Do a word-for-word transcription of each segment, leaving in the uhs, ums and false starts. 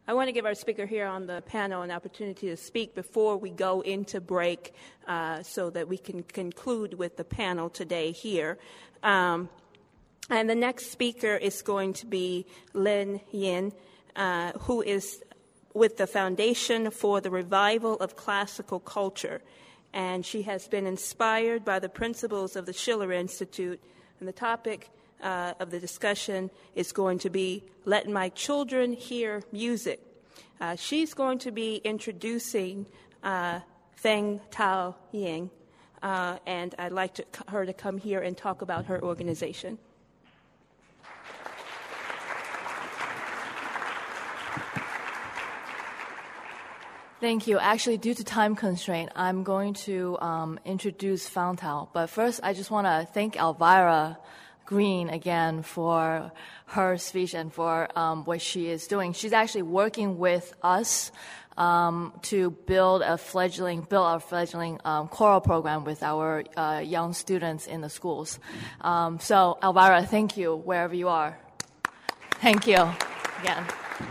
I want to give our speaker here on the panel an opportunity to speak before we go into break uh, so that we can conclude with the panel today here. Um, and the next speaker is going to be Lin Yin, uh, who is with the Foundation for the Revival of Classical Culture. And she has been inspired by the principles of the Schiller Institute. And the topic uh, of the discussion is going to be Let My Children Hear Music. Uh, she's going to be introducing uh, Feng Tao Ying, uh, and I'd like to, her to come here and talk about her organization. Thank you. Actually, due to time constraint, I'm going to um, introduce Feng Tao. But first, I just want to thank Elvira Green again for her speech and for um, what she is doing. She's actually working with us um, to build a fledgling, build our fledgling um, choral program with our uh, young students in the schools. Um, so, Elvira, thank you wherever you are. Thank you again.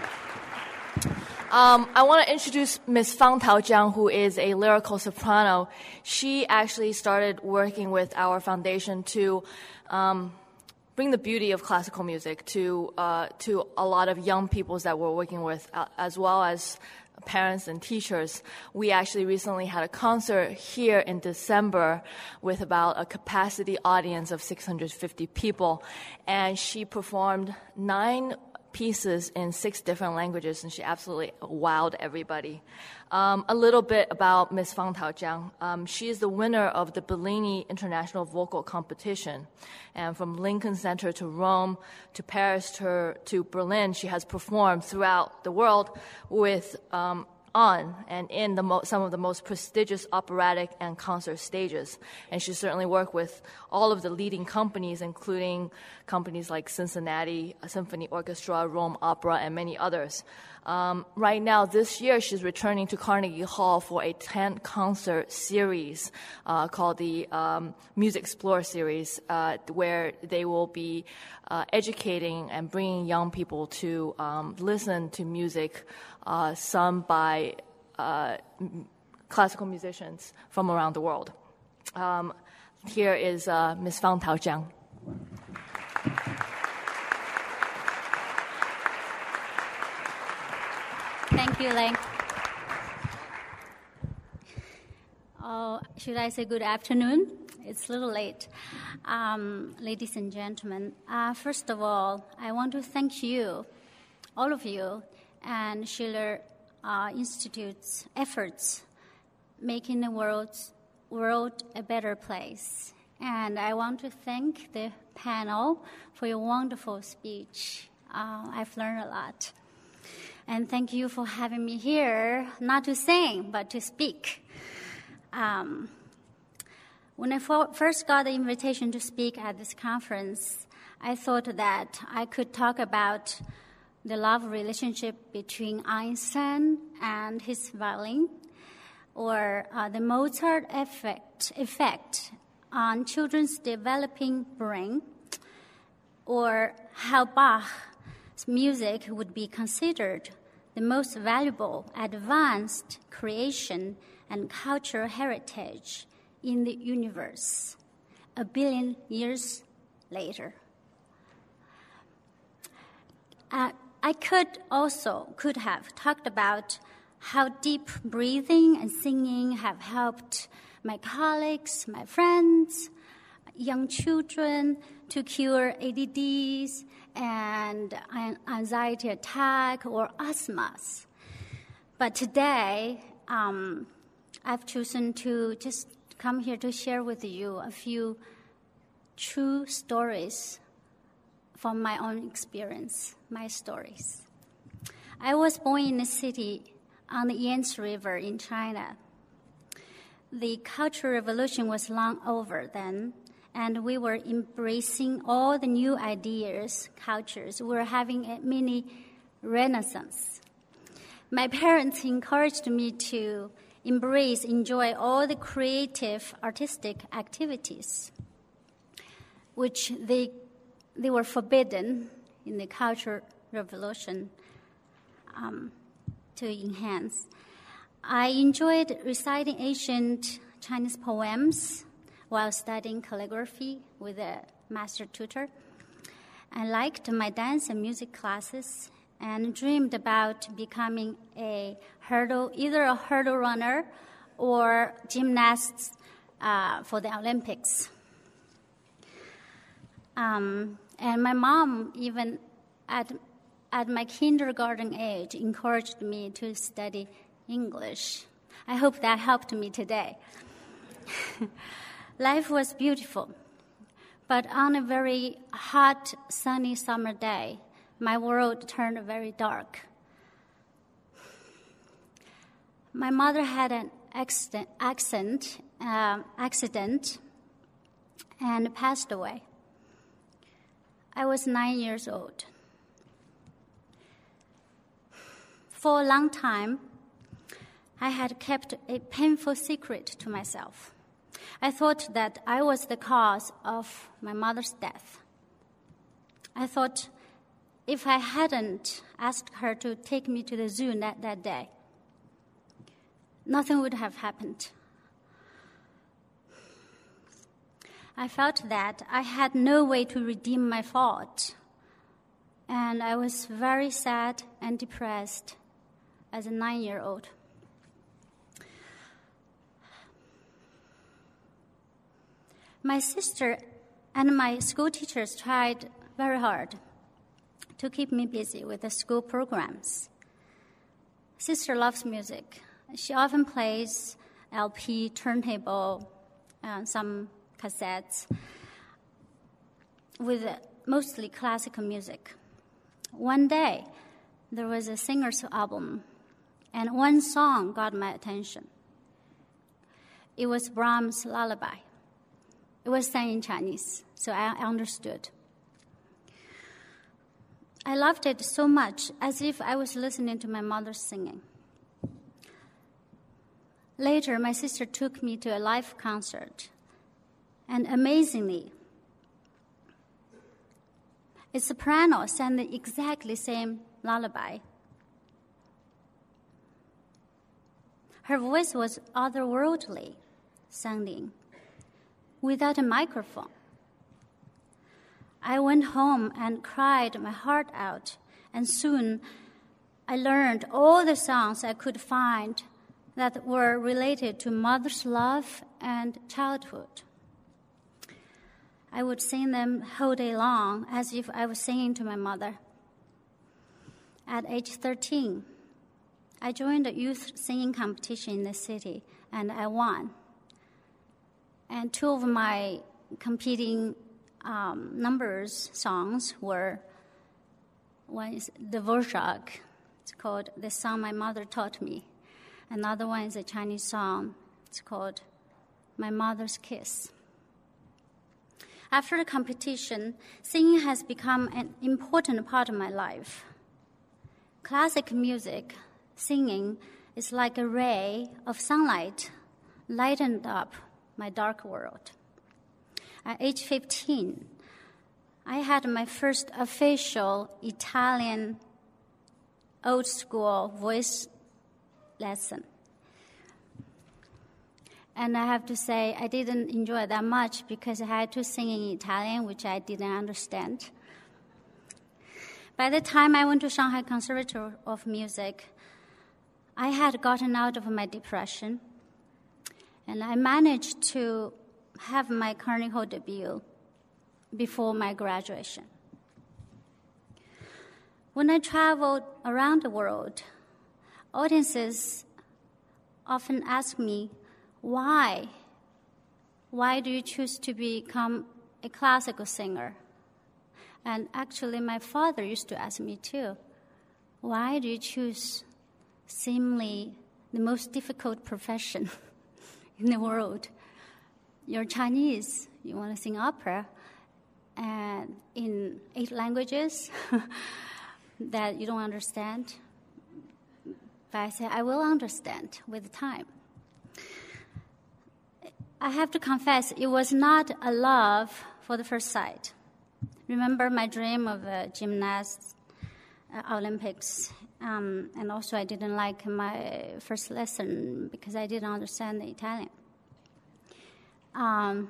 Um, I want to introduce Miz Feng Tao Jiang, who is a lyrical soprano. She actually started working with our foundation to um, bring the beauty of classical music to uh, to a lot of young people that we're working with, uh, as well as parents and teachers. We actually recently had a concert here in December with about a capacity audience of six hundred fifty people, and she performed nine pieces in six different languages, and she absolutely wowed everybody. Um, a little bit about Miz Feng Tao Jiang. Um, she is the winner of the Bellini International Vocal Competition. And from Lincoln Center to Rome to Paris to, to Berlin, she has performed throughout the world with um, on and in the mo- some of the most prestigious operatic and concert stages. And she certainly worked with all of the leading companies, including companies like Cincinnati Symphony Orchestra, Rome Opera, and many others. Um, right now, this year, she's returning to Carnegie Hall for a ten-concert series uh, called the um, Music Explorer series, uh, where they will be uh, educating and bringing young people to um, listen to music uh, sung by uh, m- classical musicians from around the world. Um, here is uh, Miz Feng Tao Jiang. Thank you, Lang. Oh, should I say good afternoon? It's a little late. Um, ladies and gentlemen, uh, first of all, I want to thank you, all of you, and Schiller uh, Institute's efforts making the world, world a better place. And I want to thank the panel for your wonderful speech. Uh, I've learned a lot. And thank you for having me here, not to sing, but to speak. Um, when I fo- first got the invitation to speak at this conference, I thought that I could talk about the love relationship between Einstein and his violin, or uh, the Mozart effect, effect on children's developing brain, or how Bach music would be considered the most valuable advanced creation and cultural heritage in the universe a billion years later. Uh, I could also could have talked about how deep breathing and singing have helped my colleagues, my friends, young children to cure A D Ds and anxiety attack or asthmas. But today, um, I've chosen to just come here to share with you a few true stories from my own experience, my stories. I was born in a city on the Yangtze River in China. The Cultural Revolution was long over then, and we were embracing all the new ideas, cultures. We were having a mini renaissance. My parents encouraged me to embrace, enjoy all the creative, artistic activities, which they they were forbidden in the Cultural Revolution. um, to enhance. I enjoyed reciting ancient Chinese poems while studying calligraphy with a master tutor. I liked my dance and music classes and dreamed about becoming a hurdle, either a hurdle runner or gymnast uh, for the Olympics. Um, and my mom, even at, at my kindergarten age, encouraged me to study English. I hope that helped me today. Life was beautiful, but on a very hot, sunny summer day, my world turned very dark. My mother had an accident, accident, uh, accident and passed away. I was nine years old. For a long time, I had kept a painful secret to myself. I thought that I was the cause of my mother's death. I thought if I hadn't asked her to take me to the zoo that, that day, nothing would have happened. I felt that I had no way to redeem my fault, and I was very sad and depressed as a nine-year-old. My sister and my school teachers tried very hard to keep me busy with the school programs. Sister loves music. She often plays L P, turntable, uh, some cassettes with mostly classical music. One day, there was a singer's album, and one song got my attention. It was Brahms' Lullaby. It was sung in Chinese, so I understood. I loved it so much, as if I was listening to my mother singing. Later, my sister took me to a live concert, and amazingly, a soprano sang the exactly same lullaby. Her voice was otherworldly sounding, without a microphone. I went home and cried my heart out, and soon I learned all the songs I could find that were related to mother's love and childhood. I would sing them whole day long as if I was singing to my mother. At age thirteen, I joined a youth singing competition in the city, and I won. And two of my competing um, numbers songs were, one is Dvorak, it's called The Song My Mother Taught Me. Another one is a Chinese song, it's called My Mother's Kiss. After the competition, singing has become an important part of my life. Classic music, singing, is like a ray of sunlight lightened up my dark world. At age fifteen, I had my first official Italian old school voice lesson. And I have to say, I didn't enjoy it that much because I had to sing in Italian, which I didn't understand. By the time I went to Shanghai Conservatory of Music, I had gotten out of my depression, and I managed to have my Carnegie Hall debut before my graduation. When I traveled around the world, audiences often ask me, why? Why do you choose to become a classical singer? And actually, my father used to ask me too, why do you choose seemingly the most difficult profession in the world? You're Chinese, you want to sing opera, and in eight languages that you don't understand. But I say, I will understand with time. I have to confess, it was not a love for the first sight. Remember my dream of a gymnast, uh, Olympics. Um, and also I didn't like my first lesson because I didn't understand the Italian. Um,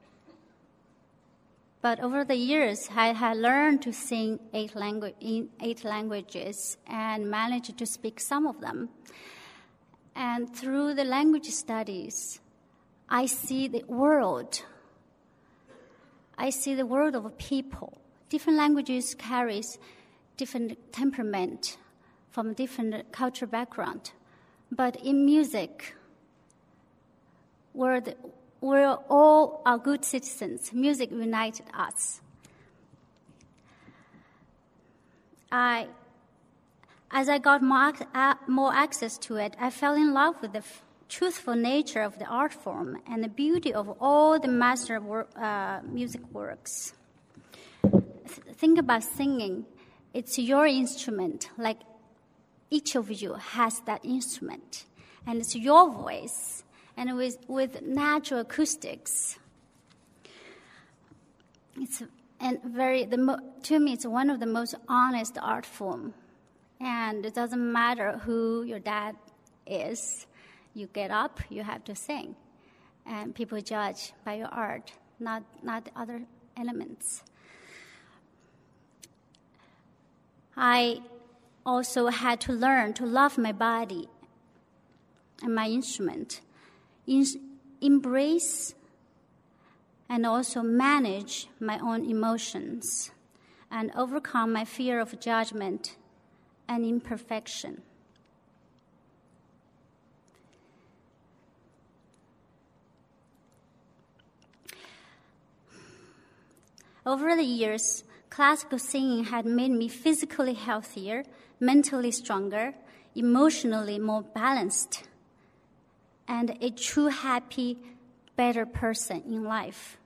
but over the years, I had learned to sing eight langu- in eight languages and managed to speak some of them. And through the language studies, I see the world. I see the world of people. Different languages carries different temperament from different cultural background. But in music, we're, the, we're all are good citizens. Music united us. I, as I got more, more access to it, I fell in love with the f- truthful nature of the art form and the beauty of all the master work, uh, music works. Think about singing. It's your instrument, like each of you has that instrument, and it's your voice, and with, with natural acoustics. It's and very the mo- to me, it's one of the most honest art form, and it doesn't matter who your dad is. You get up, you have to sing, and people judge by your art, not not the other elements. I also had to learn to love my body and my instrument, in, embrace and also manage my own emotions, and overcome my fear of judgment and imperfection. Over the years, classical singing had made me physically healthier, mentally stronger, emotionally more balanced, and a true happy, better person in life.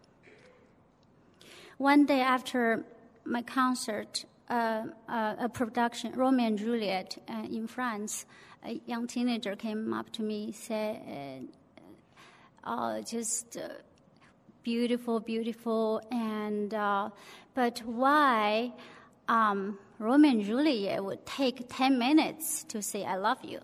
One day after my concert, uh, uh, a production, Romeo and Juliet uh, in France, a young teenager came up to me and said, uh, oh, just uh, beautiful, beautiful, and uh, but why um, Romeo and Juliet would take ten minutes to say, I love you?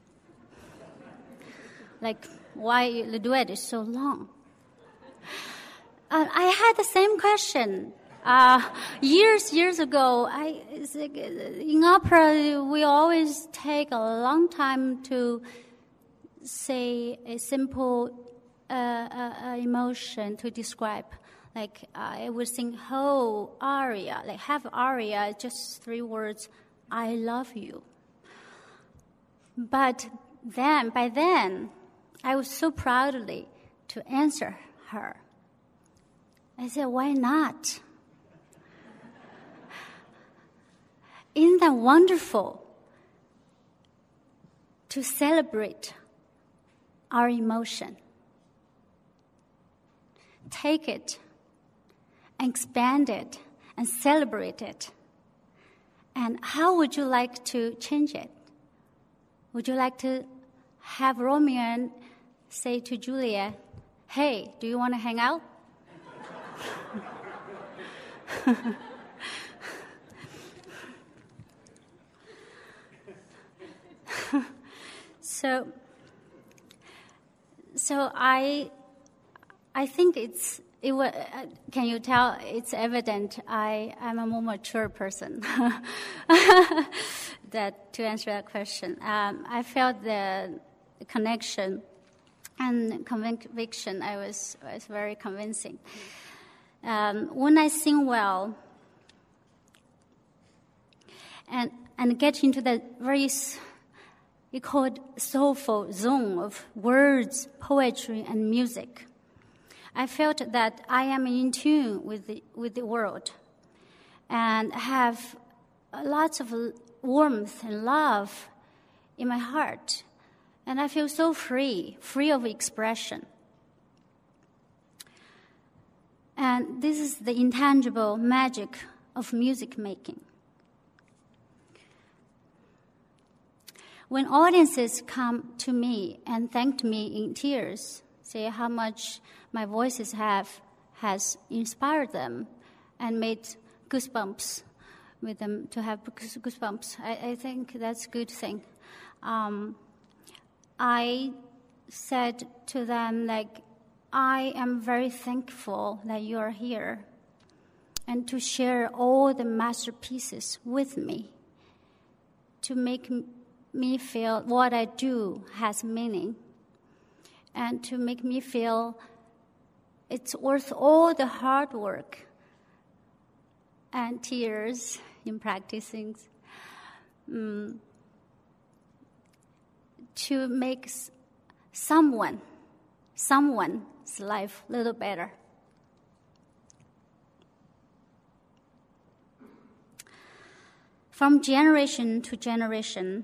Like, why the duet is so long? Uh, I had the same question. Uh, years, years ago, I, in opera, we always take a long time to say a simple uh, uh, emotion to describe. Like, uh, I would sing whole aria, like half aria, just three words, I love you. But then, by then, I was so proudly to answer her. I said, why not? Isn't that wonderful to celebrate our emotion? Take it, expand it, and celebrate it. And how would you like to change it? Would you like to have Romeo say to Juliet, hey, do you want to hang out? so, so I, I think it's. It was, uh, can you tell? It's evident I am a more mature person. that to answer that question, um, I felt the connection and conviction. I was was very convincing. Um, when I sing well and and get into the very you call it soulful zone of words, poetry, and music, I felt that I am in tune with the with the world and have lots of warmth and love in my heart, and I feel so free, free of expression. And this is the intangible magic of music making. When audiences come to me and thank me in tears, say how much my voices have has inspired them and made goosebumps with them to have goosebumps. I, I think that's a good thing. Um, I said to them, like, I am very thankful that you are here and to share all the masterpieces with me, to make me feel what I do has meaning, and to make me feel it's worth all the hard work and tears in practicing, um, to make someone, someone's life a little better. From generation to generation,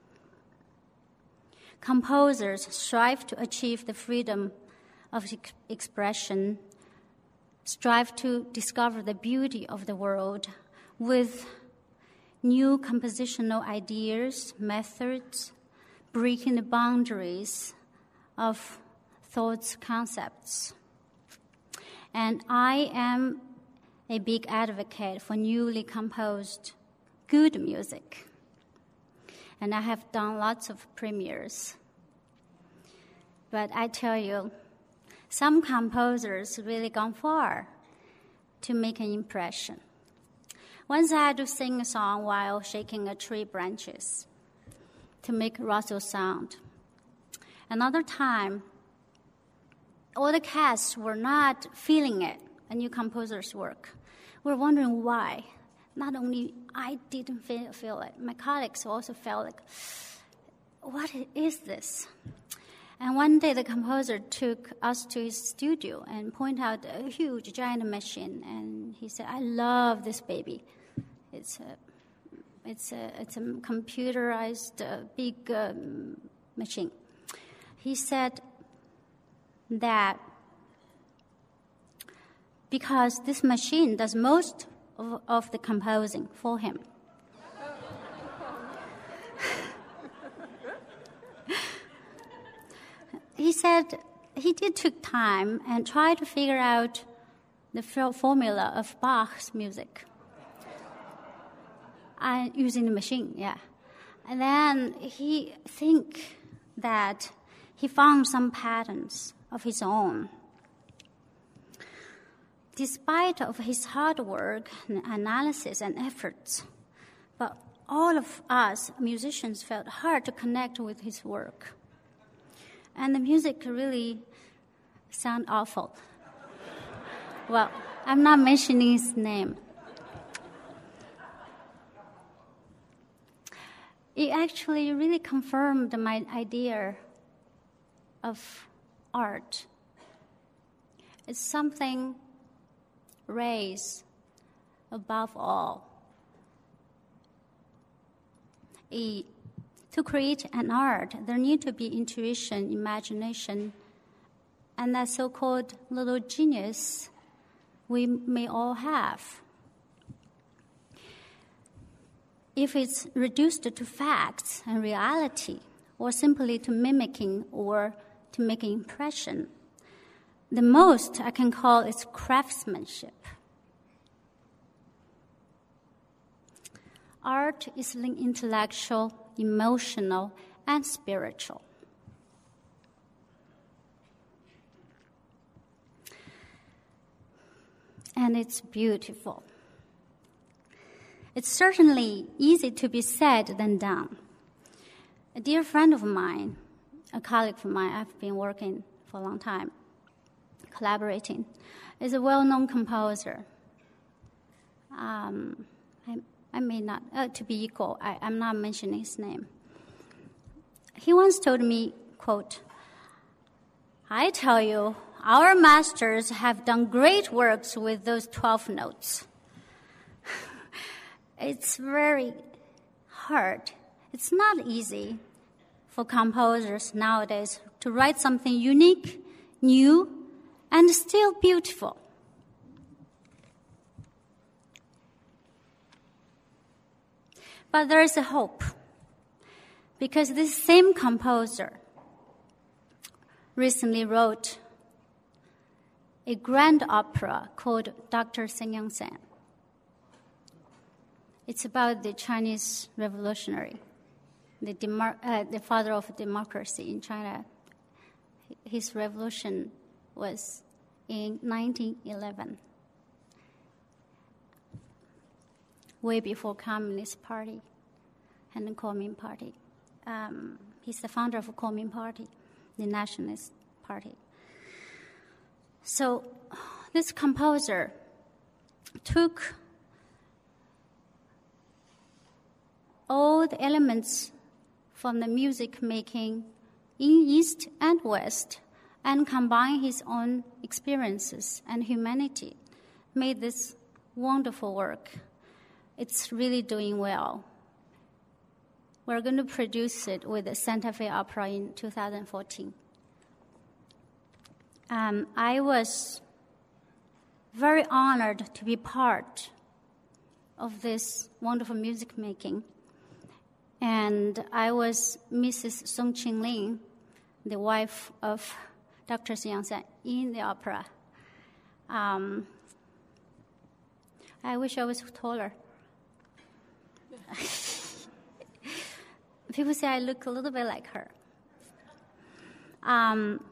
composers strive to achieve the freedom of expression, strive to discover the beauty of the world with new compositional ideas, methods, breaking the boundaries of thoughts, concepts. And I am a big advocate for newly composed good music. And I have done lots of premieres. But I tell you, some composers really gone far to make an impression. Once I had to sing a song while shaking a tree branches to make rustle sound. Another time, all the cast were not feeling it, a new composer's work. We're wondering why. Not only I didn't feel, feel it, my colleagues also felt like, what is this? And one day the composer took us to his studio and pointed out a huge giant machine. And he said, I love this baby. It's a, it's a, it's a computerized uh, big um, machine. He said that because this machine does most of, of the composing for him. He said he did take time and try to figure out the formula of Bach's music. And using the machine, yeah. And then he think that he found some patterns of his own. Despite of his hard work and analysis and efforts, but all of us musicians felt hard to connect with his work. And the music really sound awful. Well, I'm not mentioning his name. It actually really confirmed my idea of art. It's something raised above all. It, to create an art, there need to be intuition, imagination, and that so-called little genius we may all have. If it's reduced to facts and reality, or simply to mimicking or to making impression, the most I can call is craftsmanship. Art is intellectual, emotional, and spiritual. And it's beautiful. It's certainly easier to be said than done. A dear friend of mine, a colleague of mine, I've been working for a long time, collaborating, is a well-known composer. Um, I, I may not, uh, to be equal, I, I'm not mentioning his name. He once told me, quote, I tell you, our masters have done great works with those twelve notes. It's very hard. It's not easy for composers nowadays to write something unique, new, and still beautiful. But there is a hope, because this same composer recently wrote a grand opera called Doctor Sen Yong Sen. It's about the Chinese revolutionary, the, demar- uh, the father of democracy in China. His revolution was in nineteen eleven, way before Communist Party and the Kuomintang Party. Um, he's the founder of the Kuomintang Party, the Nationalist Party. So this composer took all the elements from the music making in East and West and combined his own experiences and humanity, made this wonderful work. It's really doing well. We're going to produce it with the Santa Fe Opera in two thousand fourteen. Um, I was very honored to be part of this wonderful music making. And I was Missus Song Qingling, the wife of Doctor Xiang San, in the opera. Um, I wish I was taller. People say I look a little bit like her. Um,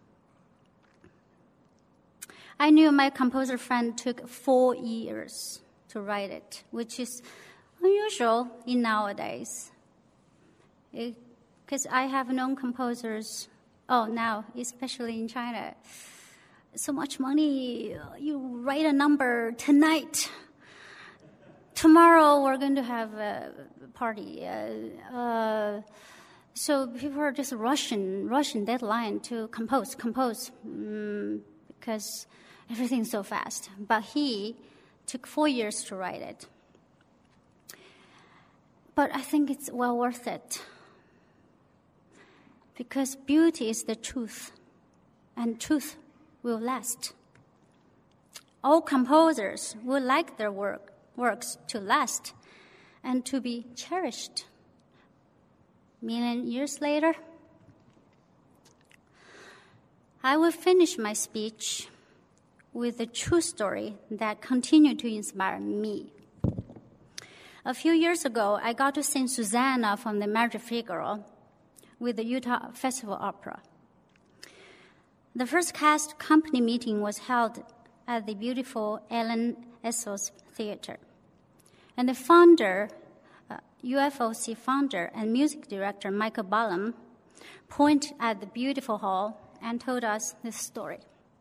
I knew my composer friend took four years to write it, which is unusual in nowadays. Because I have known composers, oh, now, especially in China, so much money, you write a number tonight. Tomorrow we're going to have a party. Uh, uh, so people are just rushing, rushing deadline to compose, compose, um, because everything's so fast. But he took four years to write it. But I think it's well worth it. Because beauty is the truth, and truth will last. All composers would like their work, works to last and to be cherished. Million years later, I will finish my speech with a true story that continued to inspire me. A few years ago, I got to sing Susanna from the Marriage of Figaro with the Utah Festival Opera. The first cast company meeting was held at the beautiful Ellen Essos Theater. And the founder, uh, U F O C founder and music director Michael Ballum, pointed at the beautiful hall and told us this story.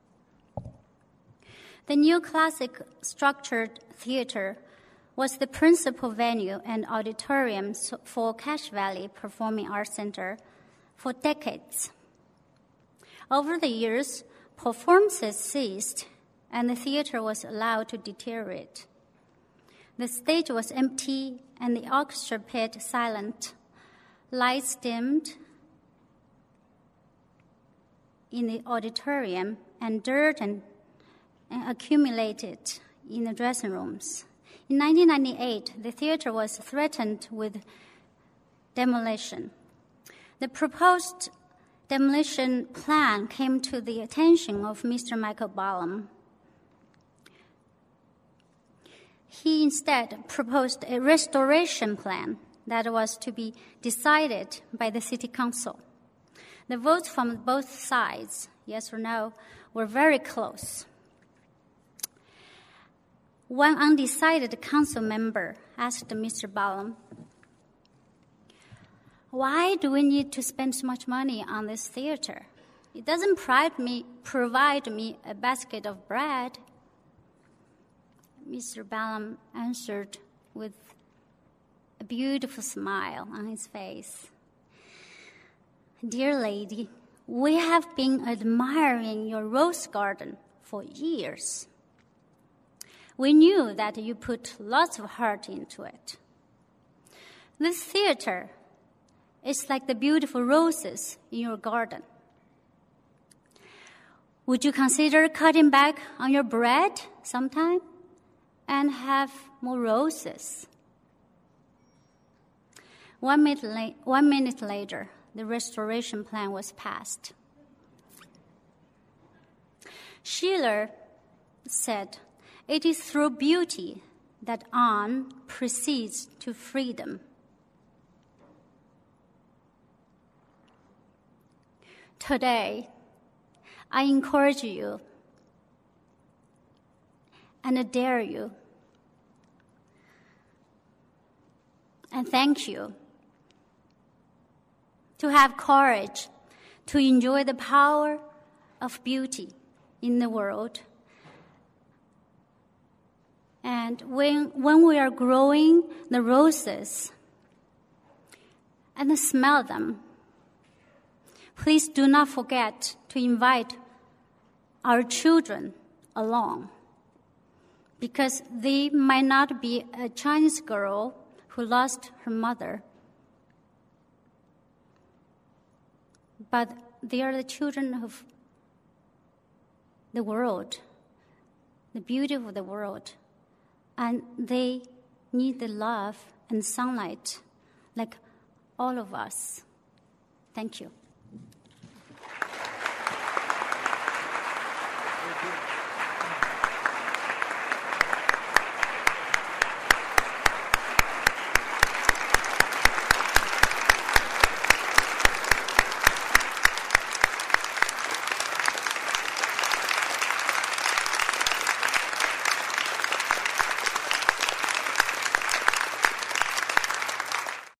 The new classic structured theater was the principal venue and auditorium for Cache Valley Performing Arts Center for decades. Over the years, performances ceased and the theater was allowed to deteriorate. The stage was empty and the orchestra pit silent. Lights dimmed in the auditorium and dirt and, and accumulated in the dressing rooms. In nineteen ninety-eight, the theater was threatened with demolition. The proposed demolition plan came to the attention of Mister Michael Ballum. He instead proposed a restoration plan that was to be decided by the city council. The votes from both sides, yes or no, were very close. One undecided council member asked Mister Ballum, "Why do we need to spend so much money on this theater? It doesn't provide me, provide me a basket of bread." Mister Ballum answered with a beautiful smile on his face. "Dear lady, we have been admiring your rose garden for years. We knew that you put lots of heart into it. This theater is like the beautiful roses in your garden. Would you consider cutting back on your bread sometime and have more roses?" One minute, la- one minute later, the restoration plan was passed. Schiller said, "It is through beauty that on precedes to freedom. Today, I encourage you and dare you and thank you to have courage to enjoy the power of beauty in the world. And when, when we are growing the roses and smell them, please do not forget to invite our children along, because they might not be a Chinese girl who lost her mother, but they are the children of the world, the beauty of the world, and they need the love and sunlight like all of us. Thank you.